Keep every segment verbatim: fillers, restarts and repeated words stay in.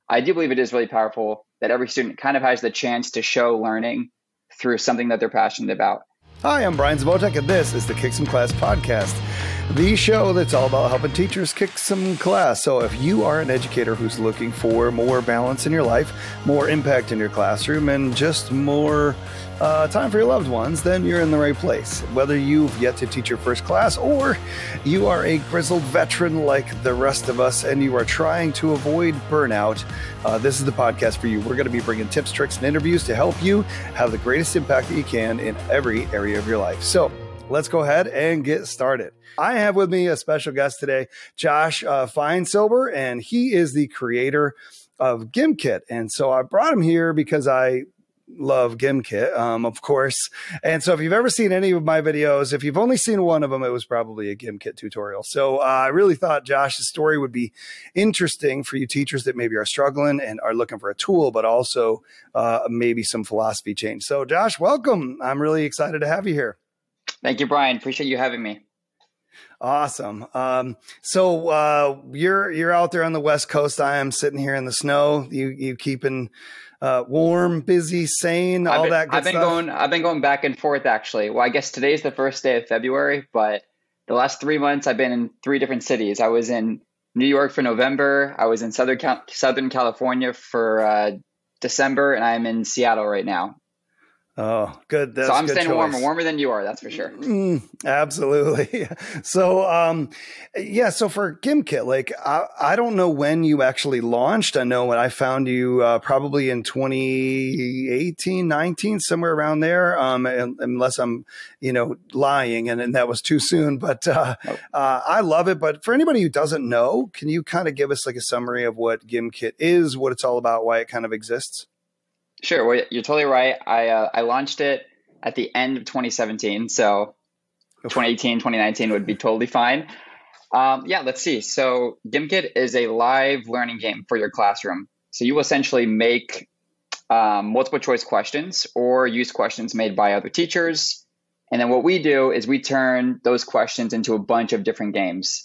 I do believe it is really powerful that every student kind of has the chance to show learning through something that they're passionate about. Hi, I'm Brian Zvotek, and this is the Kick Some Class podcast, the show that's all about helping teachers kick some class. So if you are an educator who's looking for more balance in your life, more impact in your classroom, and just more uh, time for your loved ones, then you're in the right place. Whether you've yet to teach your first class or you are a grizzled veteran like the rest of us and you are trying to avoid burnout, uh, this is the podcast for you. We're going to be bringing tips, tricks, and interviews to help you have the greatest impact that you can in every area of your life. So let's go ahead and get started. I have with me a special guest today, Josh uh, Feinsilber, and he is the creator of GimKit. And so I brought him here because I love GimKit, um, of course. And so if you've ever seen any of my videos, if you've only seen one of them, it was probably a GimKit tutorial. So uh, I really thought Josh's story would be interesting for you teachers that maybe are struggling and are looking for a tool, but also uh, maybe some philosophy change. So Josh, welcome. I'm really excited to have you here. Thank you, Brian. Appreciate you having me. Awesome. Um, so uh, you're you're out there on the West Coast. I am sitting here in the snow. You you keeping uh, warm, busy, sane, all been, that good I've been stuff? going. I've been going back and forth actually. Well, I guess today's the first day of February, but the last three months I've been in three different cities. I was in New York for November. I was in Southern Cal- Southern California for uh, December, and I'm in Seattle right now. Oh, good. That's so I'm good staying choice. warmer, warmer than you are. That's for sure. Mm, absolutely. So, um, yeah. So for GimKit, like I, I don't know when you actually launched. I know when I found you, uh, probably in twenty eighteen, nineteen, somewhere around there. Um, unless I'm, you know, lying, and, and that was too soon. But uh, nope. uh, I love it. But for anybody who doesn't know, can you kind of give us like a summary of what GimKit is, what it's all about, why it kind of exists? Sure. Well, you're totally right. I uh, I launched it at the end of twenty seventeen. So twenty eighteen, twenty nineteen would be totally fine. Um, yeah, let's see. So GimKit is a live learning game for your classroom. So you will essentially make um, multiple choice questions or use questions made by other teachers. And then what we do is we turn those questions into a bunch of different games.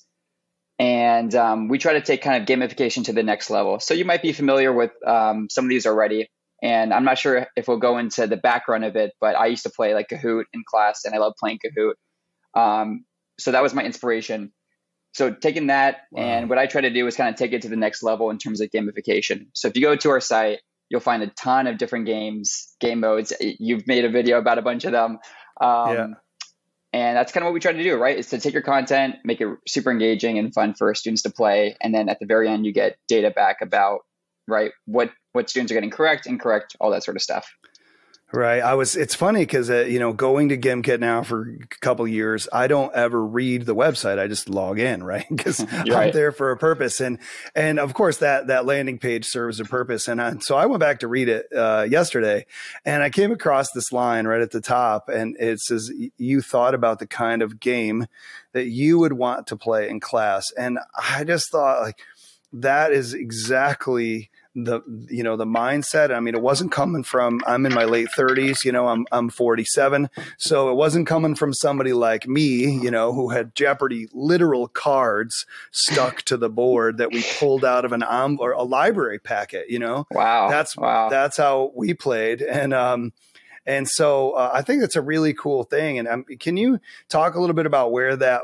And um, we try to take kind of gamification to the next level. So you might be familiar with um, some of these already. And I'm not sure if we'll go into the background of it, but I used to play like Kahoot in class, and I love playing Kahoot. Um, so that was my inspiration. So taking that, wow. And what I try to do is kind of take it to the next level in terms of gamification. So if you go to our site, you'll find a ton of different games, game modes. You've made a video about a bunch of them. Um, yeah. And that's kind of what we try to do, right? Is to take your content, make it super engaging and fun for students to play. And then at the very end, you get data back about, right, what what students are getting correct, incorrect, all that sort of stuff. Right. I was, it's funny because, uh, you know, going to GimKit now for a couple of years, I don't ever read the website. I just log in, right? Because I'm right. there for a purpose. And, and of course that, that landing page serves a purpose. And I, so I went back to read it uh, yesterday, and I came across this line right at the top, and it says, you thought about the kind of game that you would want to play in class. And I just thought, like, that is exactly the, you know, the mindset. I mean, it wasn't coming from, I'm in my late thirties, you know, I'm, I'm forty-seven. So it wasn't coming from somebody like me, you know, who had Jeopardy literal cards stuck to the board that we pulled out of an um or a library packet, you know. Wow. That's, wow. that's how we played. And, um, and so uh, I think that's a really cool thing. And um, can you talk a little bit about where that,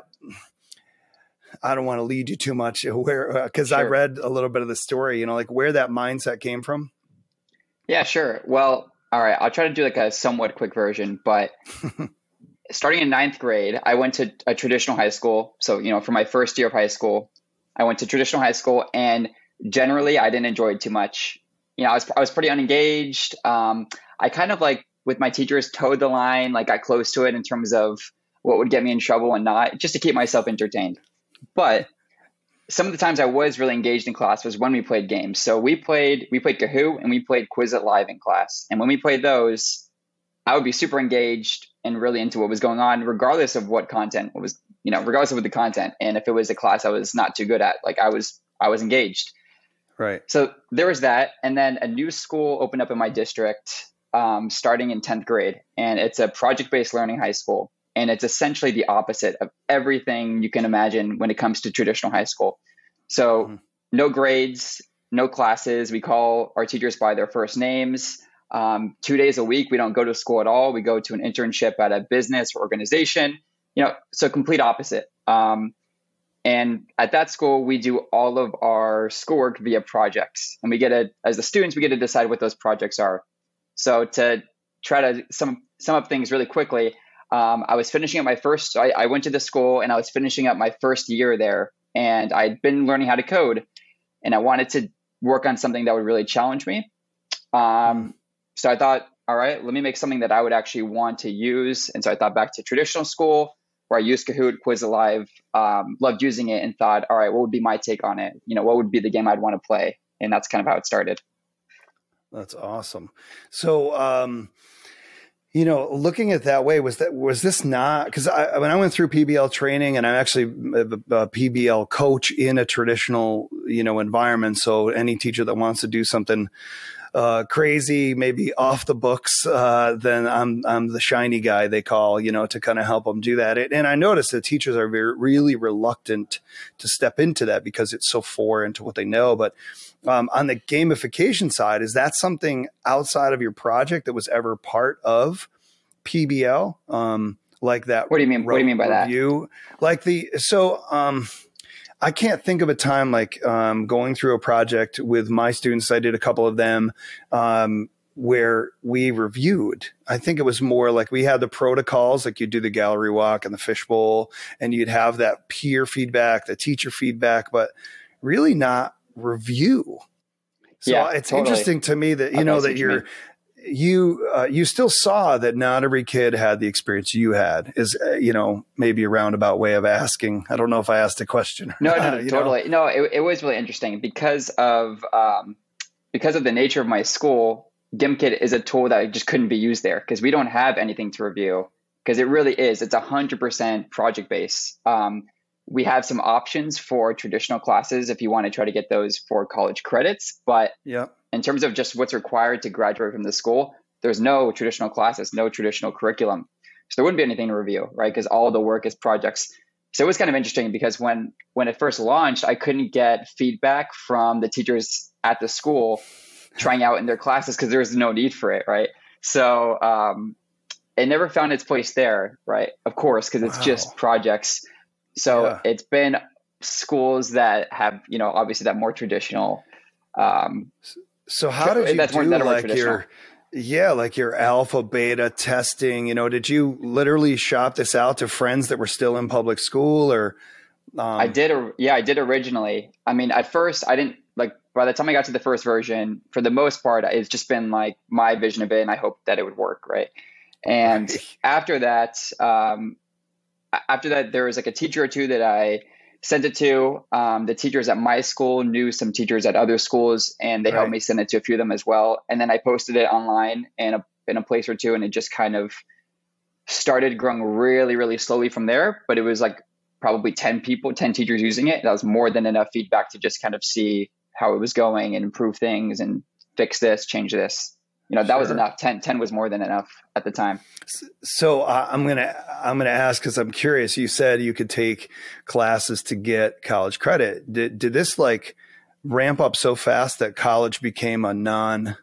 I don't want to lead you too much where, because uh, sure. I read a little bit of the story, you know, like where that mindset came from. Yeah, sure. Well, all right. I'll try to do like a somewhat quick version, but starting in ninth grade, I went to a traditional high school. So, you know, for my first year of high school, I went to traditional high school, and generally I didn't enjoy it too much. You know, I was, I was pretty unengaged. Um, I kind of like with my teachers towed the line, like got close to it in terms of what would get me in trouble and not, just to keep myself entertained. But some of the times I was really engaged in class was when we played games. So we played we played Kahoot and we played Quizlet Live in class. And when we played those, I would be super engaged and really into what was going on, regardless of what content was, you know, regardless of the content. And if it was a class I was not too good at, like I was I was engaged. Right. So there was that. And then a new school opened up in my district um, starting in tenth grade. And it's a project-based learning high school. And it's essentially the opposite of everything you can imagine when it comes to traditional high school. So mm-hmm. no grades, no classes. We call our teachers by their first names. Um, two days a week, we don't go to school at all. We go to an internship at a business or organization, you know, so complete opposite. Um, and at that school, we do all of our schoolwork via projects, and we get to, as the students, we get to decide what those projects are. So to try to sum, sum up things really quickly, um, I was finishing up my first, I, I went to the school and I was finishing up my first year there, and I'd been learning how to code, and I wanted to work on something that would really challenge me. Um, So I thought, all right, let me make something that I would actually want to use. And so I thought back to traditional school where I used Kahoot, Quizalive, um, loved using it, and thought, all right, what would be my take on it? You know, what would be the game I'd want to play? And that's kind of how it started. That's awesome. So, um, you know, looking at it that way, was that, was this not, because I, when I went through P B L training, and I'm actually a, a P B L coach in a traditional, you know, environment. So any teacher that wants to do something Uh, crazy, maybe off the books, uh, then I'm I'm the shiny guy they call, you know, to kind of help them do that. And I noticed that teachers are very, really reluctant to step into that because it's so foreign to what they know. But um, on the gamification side, is that something outside of your project that was ever part of P B L? Um, like that? What do you mean? What do you mean by review? that? Like the so. Um, I can't think of a time like um, going through a project with my students. I did a couple of them um, where we reviewed. I think it was more like we had the protocols, like you do the gallery walk and the fishbowl, and you'd have that peer feedback, the teacher feedback, but really not review. So yeah, it's totally. interesting to me that, you know, that you're, you, uh, you still saw that not every kid had the experience you had is, uh, you know, maybe a roundabout way of asking. I don't know if I asked a question. No, no, no totally. Know? No, it, it was really interesting because of, um, because of the nature of my school. GimKit is a tool that just couldn't be used there because we don't have anything to review, because it really is. It's a hundred percent project based. Um, we have some options for traditional classes if you want to try to get those for college credits, but yeah. In terms of just what's required to graduate from the school, there's no traditional classes, no traditional curriculum. So there wouldn't be anything to review, right? Because all the work is projects. So it was kind of interesting because when, when it first launched, I couldn't get feedback from the teachers at the school trying out in their classes because there was no need for it, right? So um, it never found its place there, right? Of course, because it's wow. just projects. So yeah. It's been schools that have, you know, obviously that more traditional um, So how did you That's do more, like your, yeah, like your alpha beta testing, you know, did you literally shop this out to friends that were still in public school or? Um... I did. Yeah, I did originally. I mean, at first I didn't like, by the time I got to the first version, for the most part, it's just been like my vision of it and I hoped that it would work. Right. And right. after that, um, after that, there was like a teacher or two that I sent it to. Um, the teachers at my school knew some teachers at other schools, and they right. helped me send it to a few of them as well. And then I posted it online in a, in a place or two, and it just kind of started growing really, really slowly from there. But it was like probably ten people, ten teachers using it. That was more than enough feedback to just kind of see how it was going and improve things and fix this, change this. You know, that sure. was enough. ten, ten was more than enough at the time. So uh, I'm going to, I'm going to ask, cause I'm curious. You said you could take classes to get college credit. Did, did this like ramp up so fast that college became a non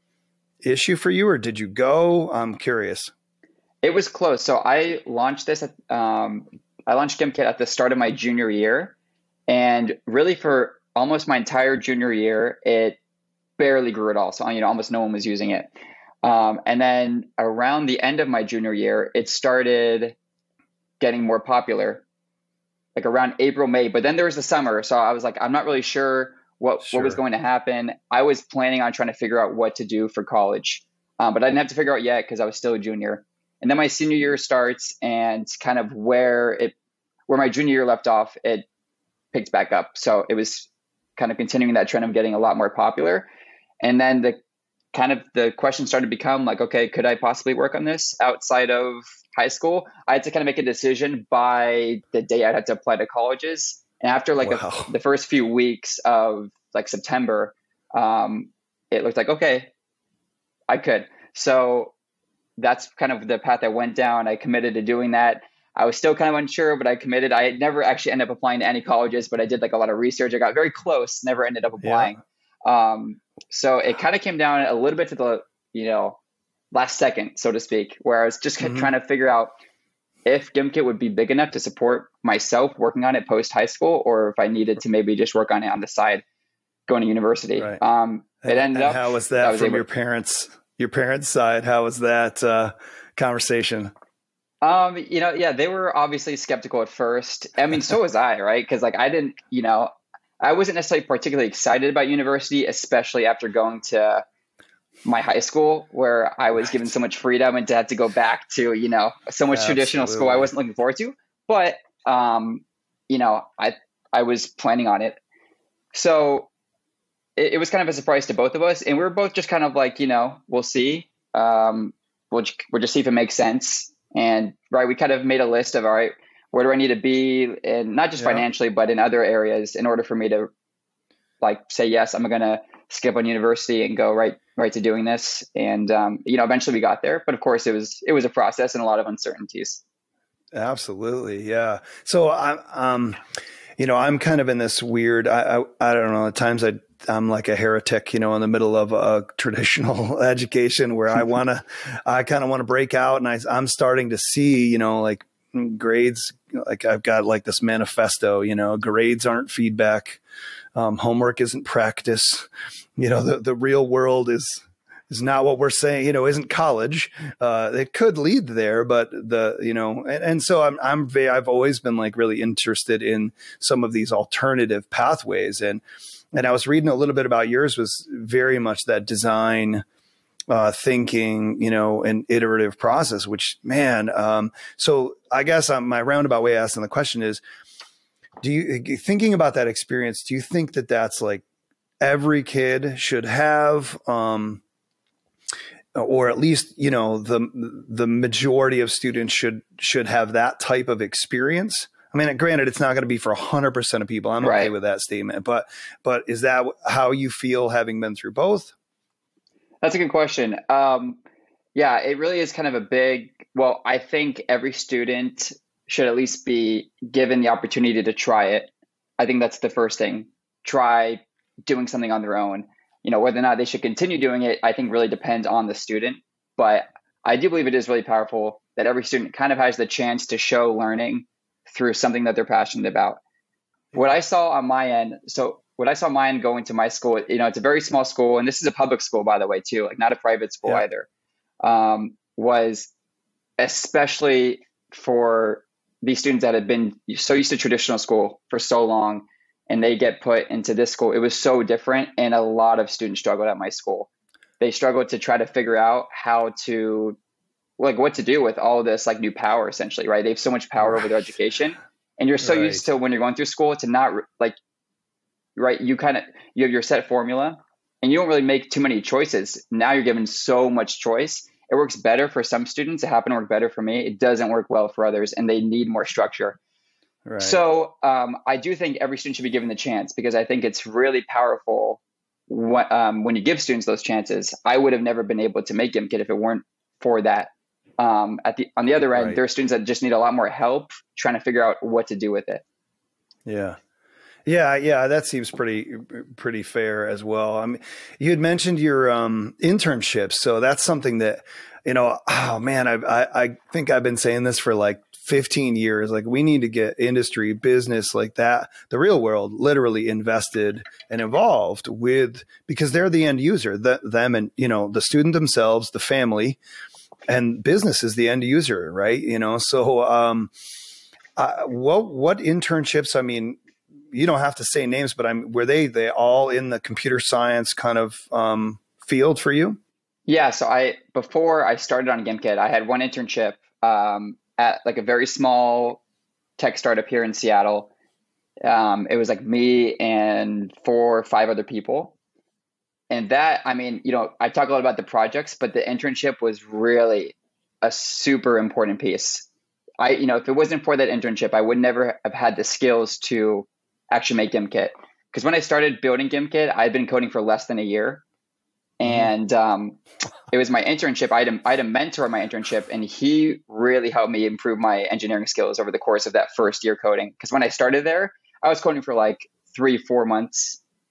issue for you, or did you go? I'm curious. It was close. So I launched this, at, um, I launched GimKit at the start of my junior year, and really for almost my entire junior year, it barely grew at all. So, you know, almost no one was using it. Um, and then around the end of my junior year, it started getting more popular, like around April, May. But then there was the summer. So I was like, I'm not really sure what, sure. what was going to happen. I was planning on trying to figure out what to do for college, um, but I didn't have to figure out yet because I was still a junior. And then my senior year starts, and kind of where it, where my junior year left off, it picked back up. So it was kind of continuing that trend of getting a lot more popular. And then the kind of the question started to become like, okay, could I possibly work on this outside of high school? I had to kind of make a decision by the day I'd have to apply to colleges. And after like wow. a, the first few weeks of like September, um, it looked like, okay, I could. So that's kind of the path I went down. I committed to doing that. I was still kind of unsure, but I committed. I never actually ended up applying to any colleges, but I did like a lot of research. I got very close, never ended up applying. Um, so it kind of came down a little bit to the, you know, last second, so to speak, where I was just mm-hmm. trying to figure out if GimKit would be big enough to support myself working on it post high school, or if I needed to maybe just work on it on the side going to university. Right. Um, it and, ended and up. How was that was from able, your parents, your parents' side? How was that uh, conversation? Um, you know, yeah, they were obviously skeptical at first. I mean, so was I, right? Because like I didn't, you know, I wasn't necessarily particularly excited about university, especially after going to my high school where I was right. given so much freedom and had to go back to, you know, so much Absolutely. traditional school I wasn't looking forward to. But, um, you know, I I was planning on it. So it, it was kind of a surprise to both of us. And we were both just kind of like, you know, we'll see. Um, we'll, we'll just see if it makes sense. And right, we kind of made a list of, all right, where do I need to be? And not just yeah. financially, but in other areas in order for me to like say, yes, I'm going to skip on university and go right, right to doing this. And, um, you know, eventually we got there, but of course it was, it was a process and a lot of uncertainties. Absolutely. Yeah. So I'm, um, you know, I'm kind of in this weird, I, I, I don't know, at times I, I'm like a heretic, you know, in the middle of a traditional education where I want to, I kind of want to break out, and I, I'm starting to see, you know, like grades, like I've got like this manifesto, you know, grades aren't feedback. Um, homework isn't practice. You know, the, the real world is, is not what we're saying, you know, isn't college. Uh, it could lead there, but the, you know, and, and so I'm, I'm, very, I've always been like really interested in some of these alternative pathways. And, and I was reading a little bit about yours was very much that design, uh, thinking, you know, and iterative process, which man, um, so I guess um, my roundabout way of asking the question is, do you, thinking about that experience, do you think that that's like every kid should have, um, or at least, you know, the, the majority of students should, should have that type of experience? I mean, granted, it's not going to be for a hundred percent of people. I'm okay right. with that statement, but, but is that how you feel having been through both? That's a good question. Um, yeah, it really is kind of a big, well, I think every student should at least be given the opportunity to try it. I think that's the first thing. Try doing something on their own. You know, whether or not they should continue doing it, I think really depends on the student. But I do believe it is really powerful that every student kind of has the chance to show learning through something that they're passionate about. What I saw on my end, so what I saw on my end going to my school, you know, it's a very small school, and this is a public school, by the way, too, like not a private school yeah. either, um, was especially for these students that had been so used to traditional school for so long, and they get put into this school. It was so different, and a lot of students struggled at my school. They struggled to try to figure out how to, like, what to do with all this, like, new power, essentially, right? They have so much power right. over their education, and you're so right. used to when you're going through school to not, like, right, you kind of, you have your set formula, and you don't really make too many choices. Now you're given so much choice. It works better for some students. It happened to work better for me. It doesn't work well for others, and they need more structure. Right. So um, I do think every student should be given the chance, because I think it's really powerful when, um, when you give students those chances. I would have never been able to make GimKit if it weren't for that. Um, at the on the other end, right. there are students that just need a lot more help trying to figure out what to do with it. Yeah. Yeah, yeah, that seems pretty pretty fair as well. I mean, you had mentioned your um, internships, so that's something that, you know, oh man, I, I I think I've been saying this for like fifteen years. Like, we need to get industry, business like that, the real world, literally invested and involved with, because they're the end user, the, them and, you know, the student themselves, the family, and business is the end user, right? You know, so um, uh, what what internships? I mean, you don't have to say names, but I'm, were they, they all in the computer science kind of um, field for you? Yeah. So I, before I started on GimKit, I had one internship um, at like a very small tech startup here in Seattle. Um, it was like me and four or five other people. And that, I mean, you know, I talk a lot about the projects, but the internship was really a super important piece. I, you know, if it wasn't for that internship, I would never have had the skills to actually make GimKit. Because when I started building GimKit, I'd been coding for less than a year. And um, it was my internship. I had, a, I had a mentor in my internship, and he really helped me improve my engineering skills over the course of that first year coding. Because when I started there, I was coding for like three, four months.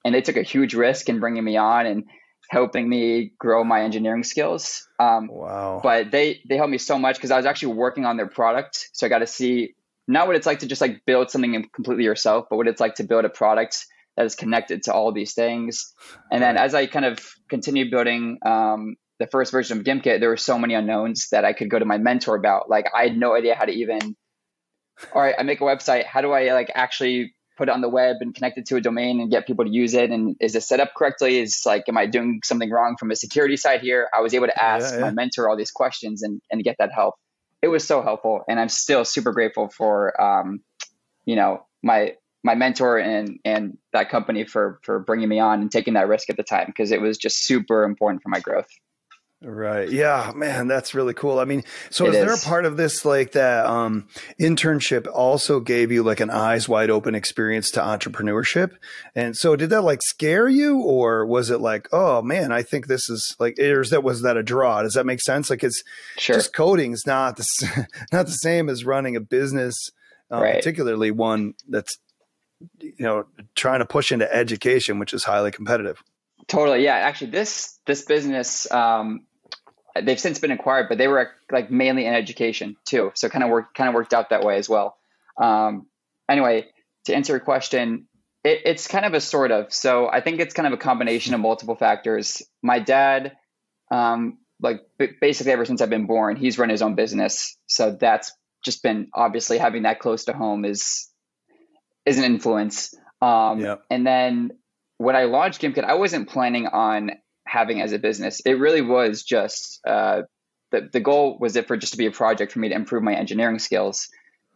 and they took a huge risk in bringing me on and helping me grow my engineering skills. Um, wow. But they, they helped me so much because I was actually working on their product. So I got to see not what it's like to just like build something completely yourself, but what it's like to build a product that is connected to all these things. And then as I kind of continued building um, the first version of GimpKit, there were so many unknowns that I could go to my mentor about. Like I had no idea how to even, all right, I make a website. How do I like actually put it on the web and connect it to a domain and get people to use it? And is it set up correctly? Is like, am I doing something wrong from a security side here? I was able to ask yeah, yeah. my mentor all these questions and, and get that help. It was so helpful. And I'm still super grateful for, um, you know, my, my mentor and, and that company for, for bringing me on and taking that risk at the time, because it was just super important for my growth. Right. Yeah, man, that's really cool. I mean, so It is there a is. part of this like that um, internship also gave you like an eyes wide open experience to entrepreneurship? And so did that like scare you, or was it like, oh man, I think this is like, or is that, was that a draw? Does that make sense? Like it's Sure. just coding is not the, not the same as running a business, uh, Right. particularly one that's, you know, trying to push into education, which is highly competitive. Totally. Yeah. Actually, this, this business, um, they've since been acquired, but they were like mainly in education too. So kind of worked, kind of worked out that way as well. Um, anyway, to answer your question, it, it's kind of a sort of, so I think it's kind of a combination of multiple factors. My dad, um, like b- basically ever since I've been born, he's run his own business. So that's just been obviously having that close to home is, is an influence. Um, Yep. And then when I launched GimpKit, I wasn't planning on having as a business. It really was just uh, the the goal was it for just to be a project for me to improve my engineering skills.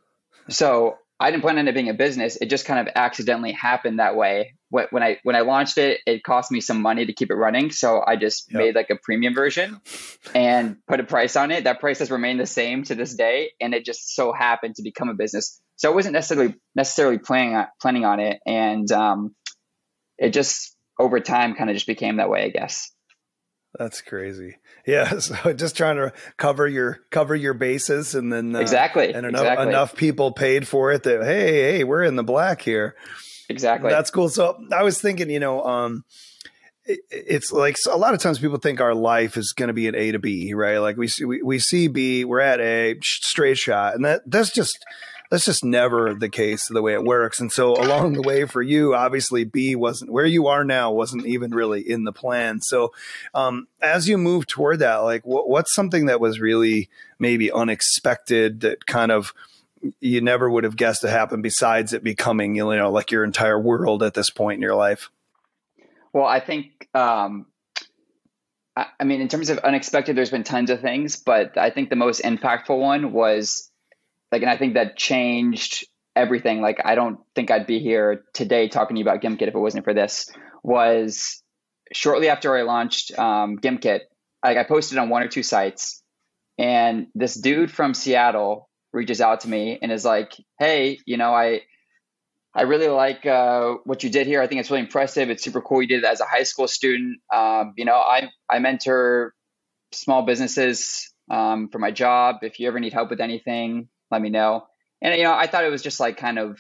So I didn't plan on it being a business. It just kind of accidentally happened that way. When I when I launched it, it cost me some money to keep it running. So I just Yep. made like a premium version and put a price on it. That price has remained the same to this day, and it just so happened to become a business. So I wasn't necessarily necessarily planning on, planning on it, and um, it just over time kind of just became that way, I guess. That's crazy. Yeah. So just trying to cover your, cover your bases, and then, uh, Exactly. and enough, exactly. enough people paid for it that, Hey, Hey, we're in the black here. Exactly. That's cool. So I was thinking, you know, um, it, it's like so a lot of times people think our life is going to be an A to B, right? Like we see, we, we see B, we're at A, straight shot. And that, that's just, that's just never the case the way it works. And so along the way for you, obviously B wasn't where you are now, wasn't even really in the plan. So um, as you move toward that, like what, what's something that was really maybe unexpected that kind of you never would have guessed to happen besides it becoming, you know, like your entire world at this point in your life? Well, I think, um, I, I mean, in terms of unexpected, there's been tons of things, but I think the most impactful one was like, and I think that changed everything. Like, I don't think I'd be here today talking to you about GimpKit if it wasn't for this. Was shortly after I launched um, GimpKit, like I posted on one or two sites, and this dude from Seattle reaches out to me and is like, "Hey, you know, I I really like uh, what you did here. I think it's really impressive. It's super cool. You did it as a high school student. Um, you know, I I mentor small businesses um, for my job. If you ever need help with anything, let me know." And, you know, I thought it was just like kind of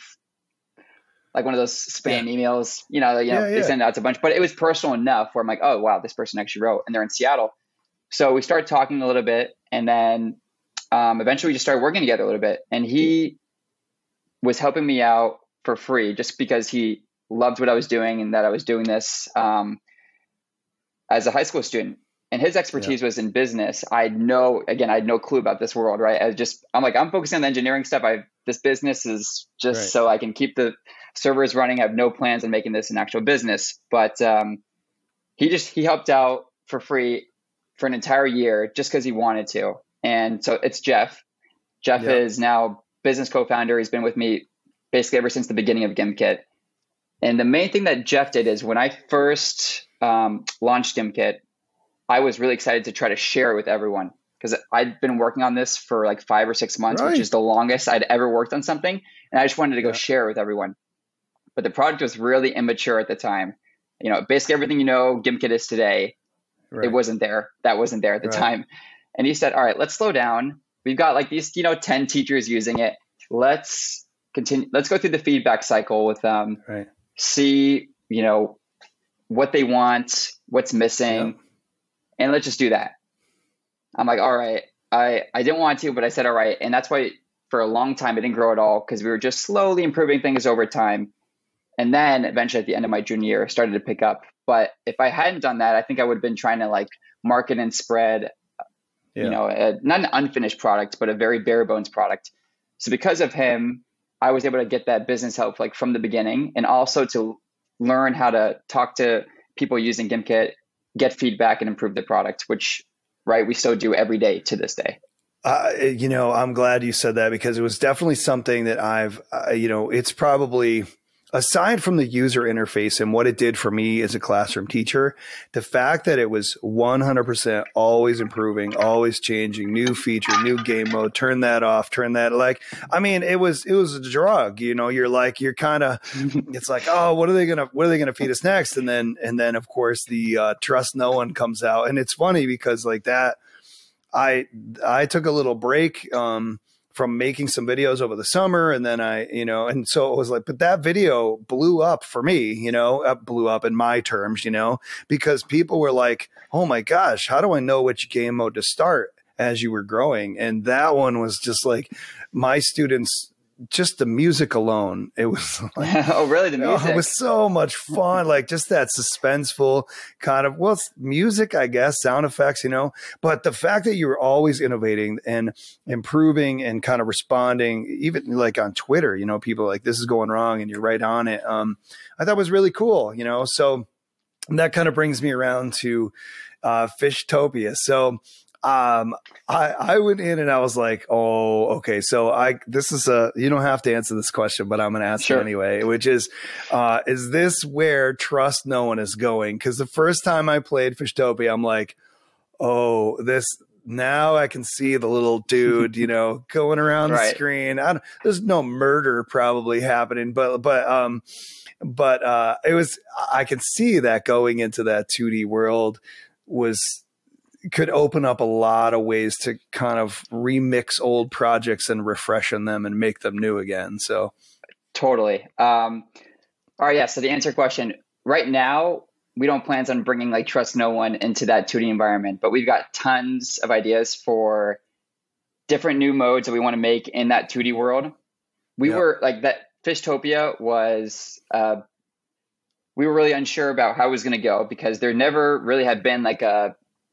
like one of those spam Yeah. emails, you know, you know, Yeah, they yeah. send out to a bunch, but it was personal enough where I'm like, oh, wow, this person actually wrote, and they're in Seattle. So we started talking a little bit, and then um, eventually we just started working together a little bit. And he was helping me out for free just because he loved what I was doing and that I was doing this um, as a high school student. And his expertise was in business. I had no, again, I had no clue about this world, right? I was just, I'm like, I'm focusing on the engineering stuff. I this business is just Right. so I can keep the servers running. I have no plans on making this an actual business. But um, he just, he helped out for free for an entire year just because he wanted to. And so it's Jeff. Jeff Yeah. is now business co-founder. He's been with me basically ever since the beginning of GimpKit. And the main thing that Jeff did is when I first um, launched GimpKit, I was really excited to try to share it with everyone because I'd been working on this for like five or six months, Right. which is the longest I'd ever worked on something. And I just wanted to go Yeah. share it with everyone. But the product was really immature at the time. You know, basically everything you know GimpKit is today, Right. it wasn't there. That wasn't there at the Right. time. And he said, all right, let's slow down. We've got like these, you know, ten teachers using it. Let's continue. Let's go through the feedback cycle with them. Right. See, you know, what they want, what's missing, yep. and let's just do that. I'm like, all right, I, I didn't want to, but I said, all right. And that's why for a long time, it didn't grow at all because we were just slowly improving things over time. And then eventually at the end of my junior year, started to pick up. But if I hadn't done that, I think I would have been trying to like market and spread, yeah. you know, a, not an unfinished product, but a very bare bones product. So because of him, I was able to get that business help like from the beginning, and also to learn how to talk to people using GimpKit, get feedback, and improve the product, which, right, we still do every day to this day. Uh, you know, I'm glad you said that because it was definitely something that I've, uh, you know, it's probably, aside from the user interface and what it did for me as a classroom teacher, the fact that it was one hundred percent always improving, always changing, new feature, new game mode, turn that off, turn that, like, I mean, it was, it was a drug, you know, you're like, you're kind of, it's like, oh, what are they going to, what are they going to feed us next? And then, and then of course the uh, Trust No One comes out, and it's funny because like that, I, I took a little break, um, from making some videos over the summer. And then I, you know, and so it was like, but that video blew up for me, you know, uh, blew up in my terms, you know, because people were like, oh my gosh, how do I know which game mode to start as you were growing? And that one was just like my students, just the music alone. It was like, oh, really? The music? Oh, it was so much fun. Like just that suspenseful kind of, well, it's music, I guess, sound effects, you know, but the fact that you were always innovating and improving and kind of responding, even like on Twitter, you know, people are like, this is going wrong and you're right on it. Um, I thought was really cool, you know, so that kind of brings me around to uh, Fishtopia. So Um, I, I went in and I was like, oh, okay. So I, this is a, you don't have to answer this question, but I'm going to ask sure. it anyway, which is, uh, is this where Trust No One is going? Cause the first time I played Fishtopia, I'm like, oh, this, now I can see the little dude, you know, going around right. the screen. I don't, there's no murder probably happening, but, but, um, but, uh, it was, I can see that going into that two D world was, could open up a lot of ways to kind of remix old projects and refreshen them and make them new again. So totally. Um, all right. Yeah. So to answer your question, right now, we don't plan on bringing like Trust No One into that two D environment, but we've got tons of ideas for different new modes that we want to make in that two D world. We yep. were like that Fishtopia was, uh, we were really unsure about how it was going to go because there never really had been like a,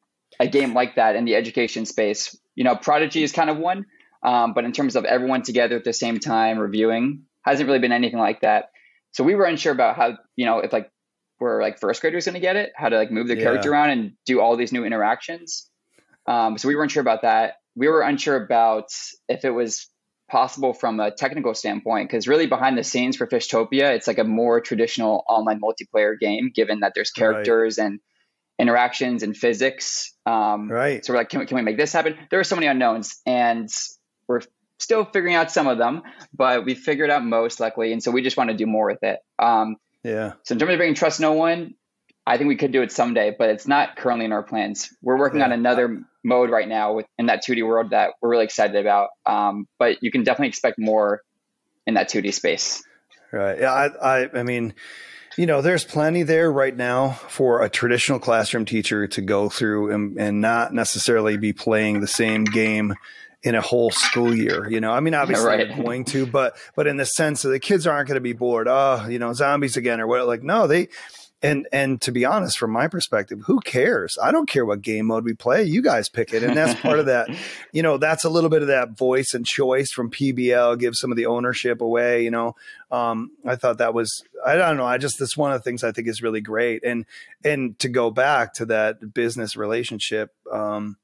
a game like that in the education space. You know, Prodigy is kind of one, um, but in terms of everyone together at the same time reviewing, hasn't really been anything like that. So we were unsure about how, you know, if like we're like first graders going to get it, how to like move their yeah. character around and do all these new interactions. Um, so we were unsure about that. We were unsure about if it was possible from a technical standpoint, because really behind the scenes for Fishtopia, it's like a more traditional online multiplayer game, given that there's characters right. and interactions and physics. Um, right. So we're like, can we, can we make this happen? There are so many unknowns, and we're still figuring out some of them, but we figured out most, luckily. And so we just want to do more with it. Um, yeah. So in terms of bringing Trust No One, I think we could do it someday, but it's not currently in our plans. We're working yeah. on another mode right now with, in that two D world that we're really excited about. Um, but you can definitely expect more in that two D space. Right. Yeah. I, I, I mean, you know, there's plenty there right now for a traditional classroom teacher to go through and, and not necessarily be playing the same game in a whole school year. You know, I mean, obviously right. they're going to, but, but in the sense that the kids aren't going to be bored. Oh, you know, zombies again or what? Like, no, they, and, and to be honest, from my perspective, who cares? I don't care what game mode we play. You guys pick it. And that's part of that, you know, that's a little bit of that voice and choice from P B L, give some of the ownership away. You know, um, I thought that was, I don't know. I just, that's one of the things I think is really great. And, and to go back to that business relationship, um,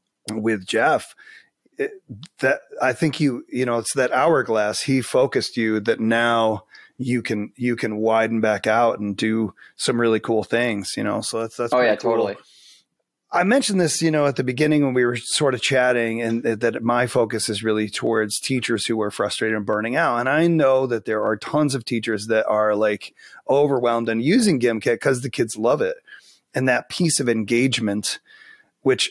with Jeff, it, that I think you, you know, it's that hourglass. He focused you that now you can, you can widen back out and do some really cool things, you know? So that's, that's, oh yeah, cool. totally. I mentioned this, you know, at the beginning when we were sort of chatting, and that my focus is really towards teachers who are frustrated and burning out. And I know that there are tons of teachers that are like overwhelmed and using GimpKit because the kids love it. And that piece of engagement, which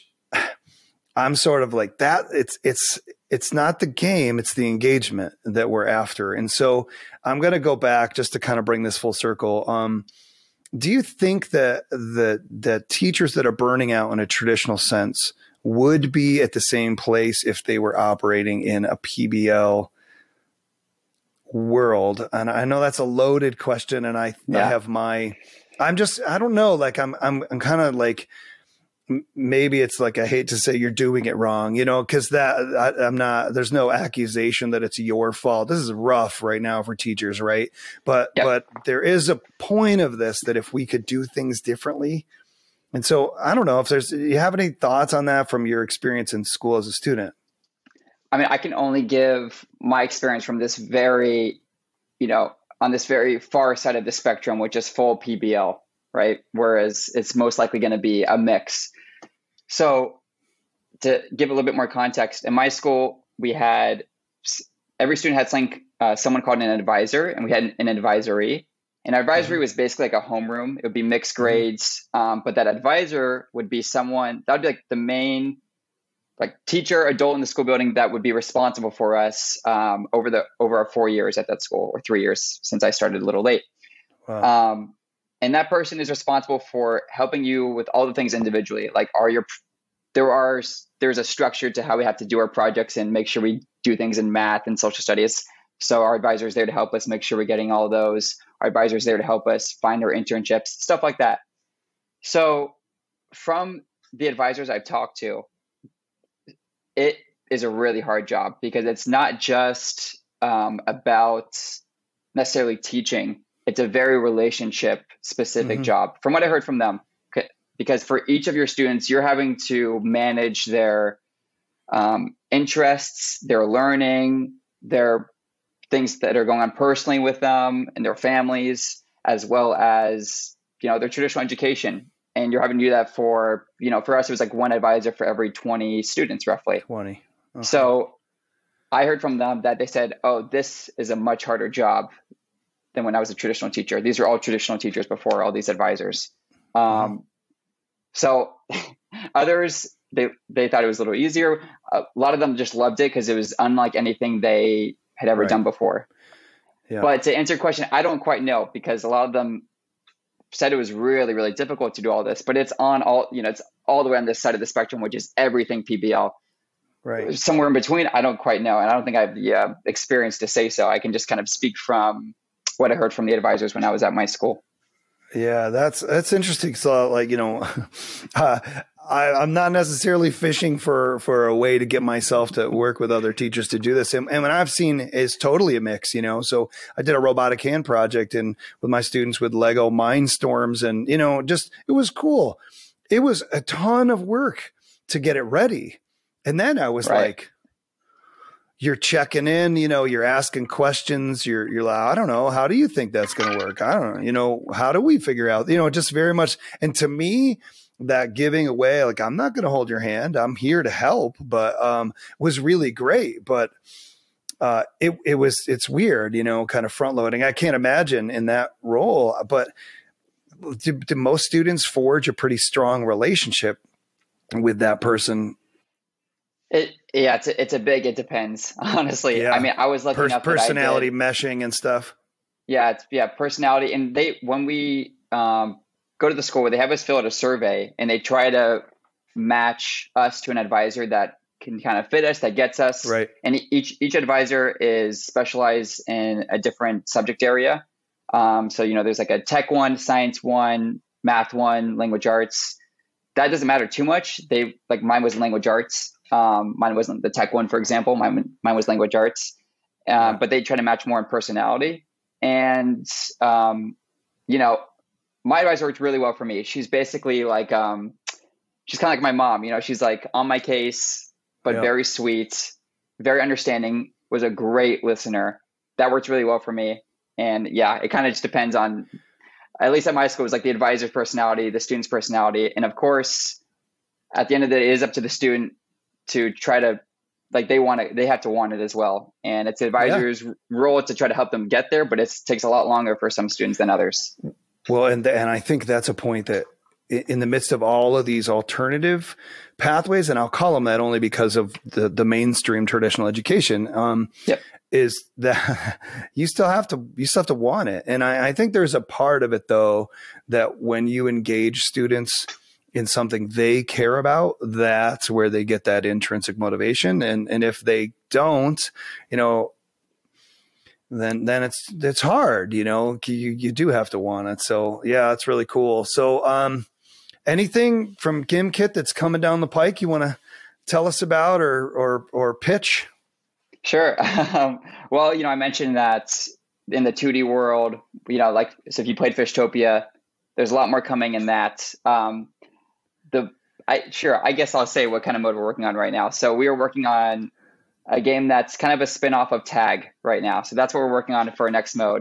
I'm sort of like that, it's, it's, it's not the game, it's the engagement that we're after. And so I'm going to go back just to kind of bring this full circle. Um, do you think that the that teachers that are burning out in a traditional sense would be at the same place if they were operating in a P B L world? And I know that's a loaded question, and I, yeah. I have my, I'm just, I don't know, like I'm, I'm, I'm kind of like, maybe it's like, I hate to say you're doing it wrong, you know, cause that I, I'm not, there's no accusation that it's your fault. This is rough right now for teachers. Right. But, yep. but there is a point of this that if we could do things differently. And so I don't know if there's, you have any thoughts on that from your experience in school as a student? I mean, I can only give my experience from this very, you know, on this very far side of the spectrum, which is full P B L, right? Whereas it's most likely going to be a mix. So to give a little bit more context, in my school, we had, every student had something, uh, someone called an advisor, and we had an advisory. An advisory mm-hmm. was basically like a homeroom. It would be mixed grades, um, but that advisor would be someone, that would be like the main like teacher, adult in the school building that would be responsible for us um, over the over our four years at that school, or three years since I started a little late. Wow. Um, and that person is responsible for helping you with all the things individually. Like, are your there are there's a structure to how we have to do our projects and make sure we do things in math and social studies. So our advisor is there to help us make sure we're getting all of those. Our advisor is there to help us find our internships, stuff like that. So from the advisors I've talked to, it is a really hard job because it's not just um, about necessarily teaching. It's a very relationship specific mm-hmm. job from what I heard from them, because for each of your students, you're having to manage their um, interests, their learning, their things that are going on personally with them and their families, as well as, you know, their traditional education. And you're having to do that for, you know, for us, it was like one advisor for every twenty students, roughly. twenty. Okay. So I heard from them that they said, oh, this is a much harder job than when I was a traditional teacher. These are all traditional teachers before all these advisors. Um, mm-hmm. So others, they, they thought it was a little easier. A lot of them just loved it because it was unlike anything they had ever right. done before. Yeah. But to answer your question, I don't quite know, because a lot of them said it was really, really difficult to do all this, but it's on all, you know, it's all the way on this side of the spectrum, which is everything P B L. Right. Somewhere in between, I don't quite know. And I don't think I have the uh, experience to say so. I can just kind of speak from what I heard from the advisors when I was at my school. Yeah, that's, that's interesting. So like, you know, uh, I, I'm not necessarily fishing for, for a way to get myself to work with other teachers to do this. And, and what I've seen is totally a mix, you know, so I did a robotic hand project and with my students with Lego Mindstorms, and, you know, just, it was cool. It was a ton of work to get it ready. And then I was right. like, you're checking in, you know, you're asking questions. You're, you're like, I don't know. How do you think that's going to work? I don't know. You know, how do we figure out, you know, just very much. And to me, that giving away, like, I'm not going to hold your hand, I'm here to help, but, um, was really great. But, uh, it, it was, it's weird, you know, kind of front loading. I can't imagine in that role, but do, do most students forge a pretty strong relationship with that person? It, yeah, it's a, it's a big, it depends, honestly. Yeah. I mean, I was lucky per- enough personality that I did, meshing and stuff. Yeah. It's, yeah. Personality. And they, when we, um, go to the school, where they have us fill out a survey and they try to match us to an advisor that can kind of fit us, that gets us. Right. And each, each advisor is specialized in a different subject area. Um, so, you know, there's like a tech one, science one, math one, language arts. That doesn't matter too much. They like, mine was language arts. Um, mine wasn't the tech one, for example. Mine, mine was language arts. Um, yeah. But they try to match more in personality. And, um, you know, my advisor worked really well for me. She's basically like, um, she's kind of like my mom, you know, she's like on my case, but yeah. very sweet, very understanding, was a great listener. That worked really well for me. And yeah, it kind of just depends on, at least at my school, it was like the advisor's personality, the student's personality. And of course, at the end of the day, it is up to the student to try to, like, they want to, they have to want it as well. And it's the advisor's yeah. role to try to help them get there, but it takes a lot longer for some students than others. Well, and and I think that's a point that in the midst of all of these alternative pathways, and I'll call them that only because of the, the mainstream traditional education, um, yep. is that you still have to, you still have to want it. And I, I think there's a part of it though, that when you engage students in something they care about, that's where they get that intrinsic motivation. And, and if they don't, you know, then, then it's, it's hard, you know, you, you do have to want it. So yeah, it's really cool. So, um, anything from GimKit that's coming down the pike you want to tell us about or, or, or pitch? Sure. Um, well, you know, I mentioned that in the two D world, you know, like, so if you played Fishtopia, there's a lot more coming in that. Um, the, I sure, I guess I'll say what kind of mode we're working on right now. So we are working on a game that's kind of a spin-off of Tag right now. So that's what we're working on for our next mode.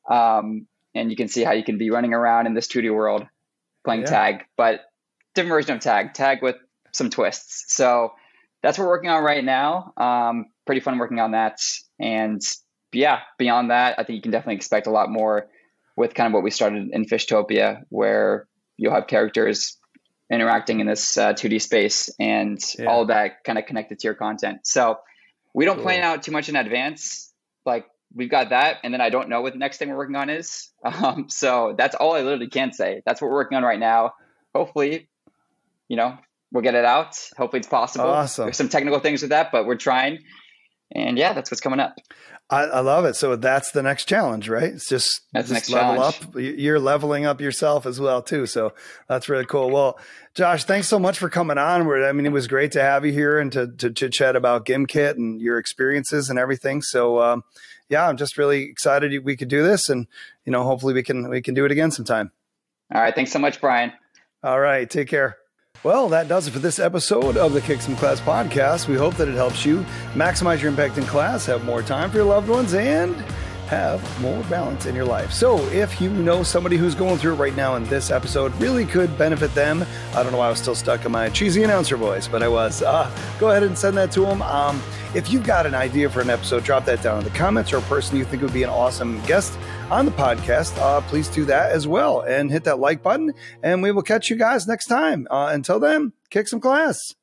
Um, and you can see how you can be running around in this two D world playing yeah. Tag, but different version of Tag, Tag with some twists. So that's what we're working on right now. Um, pretty fun working on that. And yeah, beyond that, I think you can definitely expect a lot more with kind of what we started in Fishtopia, where you'll have characters interacting in this uh, two D space and yeah. all of that kind of connected to your content. So we don't cool. plan out too much in advance. Like we've got that. And then I don't know what the next thing we're working on is. Um, so that's all I literally can say. That's what we're working on right now. Hopefully, you know, we'll get it out. Hopefully it's possible. Awesome. There's some technical things with that, but we're trying. And yeah, that's what's coming up. I, I love it. So that's the next challenge, right? It's just, that's just next level challenge. up. You're leveling up yourself as well too. So that's really cool. Well, Josh, thanks so much for coming on. I mean, it was great to have you here and to, to, to chat about GimKit and your experiences and everything. So um, yeah, I'm just really excited we could do this, and you know, hopefully we can we can do it again sometime. All right. Thanks so much, Brian. All right. Take care. Well, that does it for this episode of the Kick Some Class podcast. We hope that it helps you maximize your impact in class, have more time for your loved ones, and have more balance in your life. So if you know somebody who's going through it right now and this episode really could benefit them, I don't know why I was still stuck in my cheesy announcer voice, but I was. Uh, go ahead and send that to them. Um, if you've got an idea for an episode, drop that down in the comments, or a person you think would be an awesome guest on the podcast, uh, please do that as well and hit that like button, and we will catch you guys next time. Uh, until then, kick some class.